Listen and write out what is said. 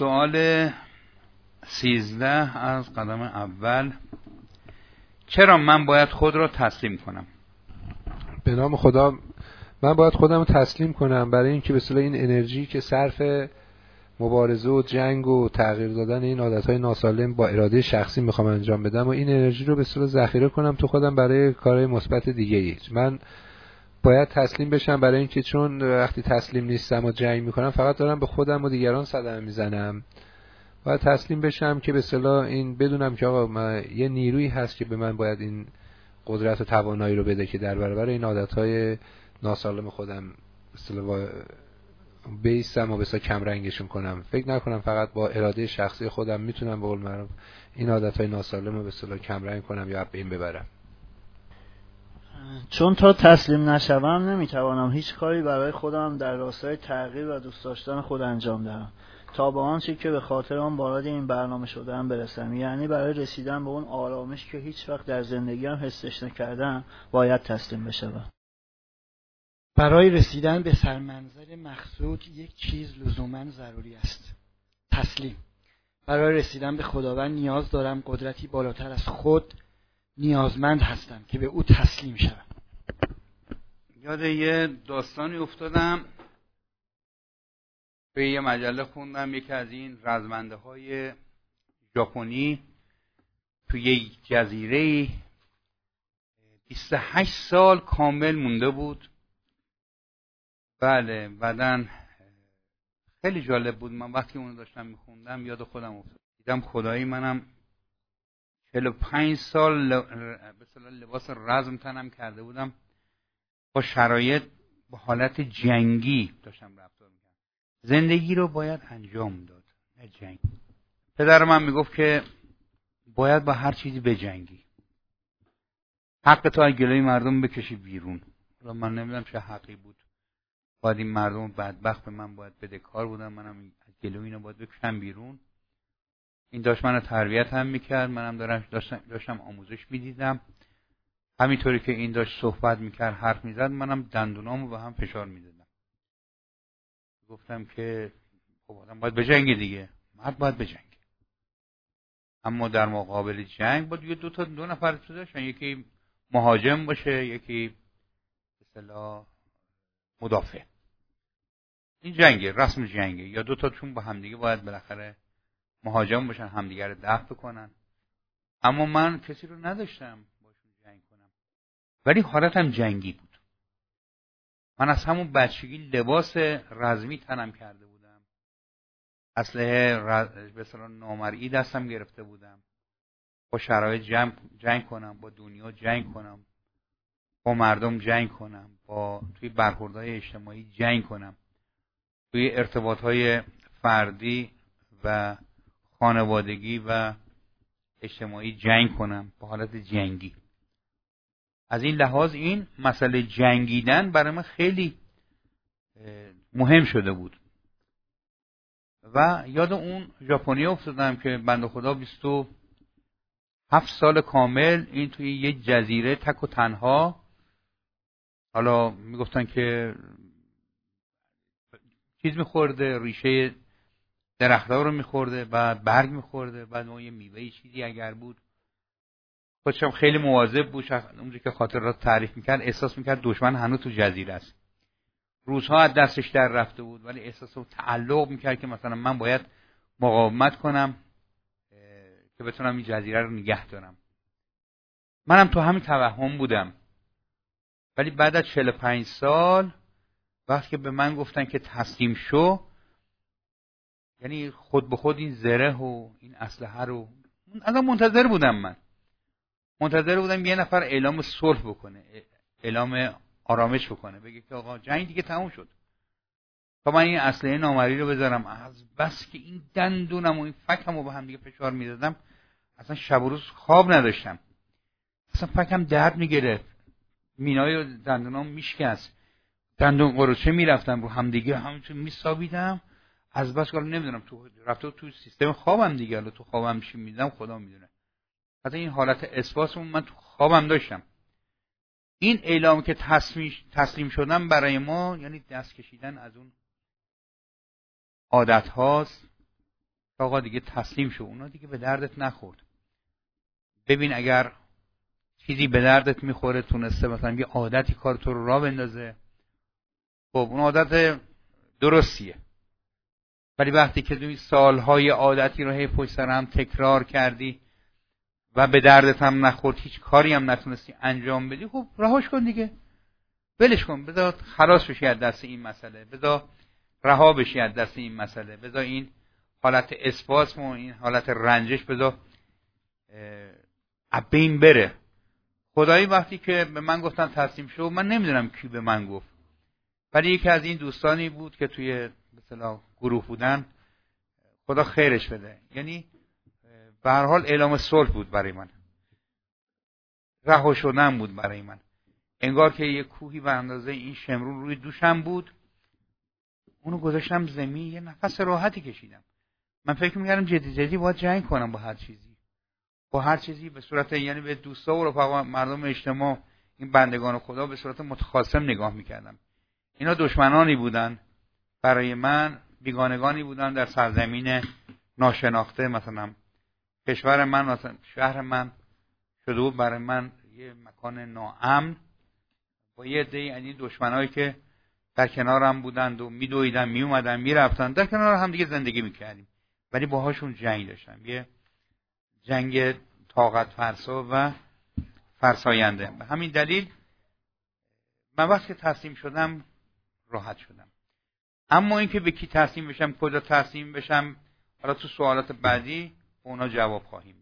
سوال 13 از قدم اول: چرا من باید خود را تسلیم کنم؟ به نام خدا، من باید خودم رو تسلیم کنم برای اینکه به اصطلاح این انرژی که صرف مبارزه و جنگ و تغییر دادن این عادتهای ناسالم با اراده شخصی میخوام انجام بدم و این انرژی رو به اصطلاح ذخیره کنم تو خودم برای کارهای مثبت دیگه‌ای. من باید تسلیم بشم برای اینکه چون وقتی تسلیم نیستم و جنگ میکنم فقط دارم به خودم و دیگران صدمه میزنم. باید تسلیم بشم که به اصطلاح این بدونم که آقا یه نیرویی هست که به من باید این قدرت و توانایی رو بده که در برابر این عادتهای ناسالم خودم اصطلاح بیستم و بسا کم رنگشون کنم. فکر نکنم فقط با اراده شخصی خودم میتونم به قول معروف این عادتهای ناسالم رو بسا کم رنگ کنم یا به این ببرم. چون تا تسلیم نشوم نمیتوانم هیچ کاری برای خودم در راستای تغییر و دوست داشتن خود انجام دهم تا به آنچه که به خاطر آن وارد این برنامه شدم برسم، یعنی برای رسیدن به اون آرامش که هیچ وقت در زندگیم حسش نکردم باید تسلیم بشم. برای رسیدن به سرمنزل مقصود یک چیز لزوما ضروری است: تسلیم. برای رسیدن به خداوند نیاز دارم قدرتی بالاتر از خود نیازمند هستم که به او تسلیم شوم. یاد یه داستانی افتادم، به یه مجله خوندم یکی از این رزمنده های ژاپنی توی یک جزیره 28 سال کامل مونده بود. بله، بعدن خیلی جالب بود. من وقتی اونو داشتم میخوندم یاد خودم افتاد، دیدم خدایی منم 45 سال به اصطلاح لباس رزم تنم کرده بودم، با شرایط با حالت جنگی داشتم رفتار میکردم. زندگی رو باید انجام داد، نه جنگ. پدر من میگفت که باید با هر چیزی بجنگی، حق تو از گلوی مردم بکشی بیرون. حالا من نمیدونم چه حقی بود، باید این مردم بدبخت به من باید بده کار بودم، منم از گلوی اینا باید بکشم بیرون. این داشت منو تربیت هم میکرد، منم داشتم آموزش میدیدم. همینطوری که این داشت صحبت میکرد، حرف میزد، منم دندونامو به هم فشار میدادم. گفتم که خب آدم باید بجنگه دیگه، مرد باید بجنگه. اما در مقابل جنگ باید دو نفر داشتن، یکی مهاجم باشه، یکی به اصطلاح مدافع. این جنگه، رسم جنگه. یا دو تاشون با همدیگه باید بالاخره مهاجم باشن، همدیگه رو دفع کنن. اما من کسی رو نداشتم باشون جنگ کنم، ولی حالتم جنگی بود. من از همون بچگی لباس رزمی تنم کرده بودم، اسلحه به اصطلاح نامرئی دستم گرفته بودم، با شرایط جنگ کنم، با دنیا جنگ کنم، با مردم جنگ کنم، با توی برخوردهای اجتماعی جنگ کنم، توی ارتباطهای فردی و خانوادگی و اجتماعی جنگ کنم، با حالت جنگی. از این لحاظ این مسئله جنگیدن برای من خیلی مهم شده بود. و یاد اون ژاپنی افتادم که بنده خدا 27 سال کامل این توی یه جزیره تک و تنها، حالا میگفتن که چیز میخورده، ریشه درخت‌ها رو میخورده، بعد برگ میخورده، بعد ما یه میوه چیزی اگر بود. خودشم خیلی مواظب بود، اونجوری که خاطرات تعریف میکرد احساس میکرد دشمن هنوز تو جزیره است. روزها از دستش در رفته بود، ولی احساس تعلق میکرد که مثلا من باید مقاومت کنم که بتونم این جزیره رو نگه دارم. منم تو همین توهم بودم. ولی بعد از 45 سال وقتی که به من گفتن که تسلیم شو، یعنی خود به خود این زره و این اسلحه رو اصلا منتظر بودم یه نفر اعلام صلح بکنه، اعلام آرامش بکنه، بگه که آقا جنگ دیگه تموم شد، تا من این اسلحه نامرئی رو بذارم. از بس که این دندونم و این فکم رو به هم دیگه فشار میدادم، اصلا شب و روز خواب نداشتم، اصلا فکم درد میگرفت، مینای دندونام میشکست، دندون قروچه میرفتم رو هم دیگه، همونطور میسابیدم. از بس که نمیدونم تو سیستم خوابم دیگه، تو خوابم چی میدم خدا میدونه. حتی این حالت اسپاس من تو خوابم داشتم. این اعلام که تسلیم شدن برای ما یعنی دست کشیدن از اون عادت هاست آقا دیگه تسلیم شو، اونا دیگه به دردت نخورد. ببین اگر چیزی به دردت میخوره، تونسته مثلا یه عادتی کار تو رو راه بندازه، خب اون عادت درستیه. ولی وقتی که توی سالهای عادتی رو هی پشت سر هم تکرار کردی و به دردت هم نخورد، هیچ کاری هم نتونستی انجام بدی، خب رهاش کن دیگه، ولش کن، بذار خلاص بشی از دست این مسئله، بذار رها بشی از دست این مسئله، بذار این حالت اسپاسم و این حالت رنجش بذار بین بره. خدایی وقتی که به من گفتن تسلیم شو، من نمیدونم کی به من گفت، ولی یکی از این دوستانی بود که توی مثلا گروه بودن، خدا خیرش بده، یعنی به هر حال اعلام صلح بود برای من، رها شدن بود برای من. انگار که یه کوهی به اندازه این شمرون روی دوشم بود، اونو گذاشتم زمین، یه نفس راحتی کشیدم. من فکر می‌کردم جدی باید جنگ کنم با هر چیزی به صورت، یعنی به دوستا و رفقا مردم اجتماع، این بندگان خدا به صورت متخاصم نگاه می‌کردم. اینا دشمنانی بودن برای من، بیگانگانی بودن در سرزمین ناشناخته. مثلا کشور من، مثلا شهر من شده بود برای من یه مکان ناامن با یه عده یعنی دشمنایی که در کنارم بودند و میدویدن، میومدن، میرفتن، در کنار هم دیگه زندگی میکردیم، ولی باهاشون جنگ داشتم، یه جنگ طاقت فرسا و فرساینده. به همین دلیل من وقتی تسلیم شدم راحت شدم. اما اینکه به کی تسلیم بشم، کجا تسلیم بشم، حالا تو سوالات بعدی اونا جواب خواهیم.